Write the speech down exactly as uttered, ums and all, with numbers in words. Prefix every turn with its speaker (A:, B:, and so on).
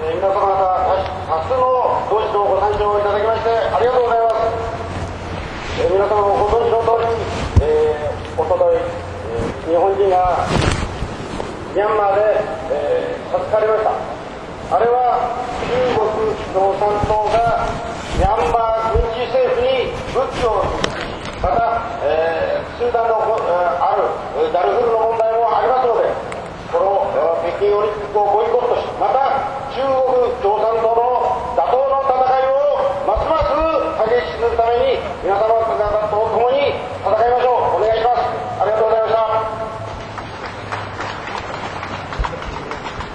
A: えー、皆様方多数のご指導ご参照いただきましてありがとうございます。えー、皆様もご存知の通り、えー、おととい、えー、日本人がミャンマーで、えー、授かりました。あれは中国共産党がミャンマー軍事政府に武器をまた、えー、スーダンの、えー、あるダルフールの問題もありますので、この北京オリンピックをボイコットし、また中国共産党の打倒の戦いをますます激しくするために皆様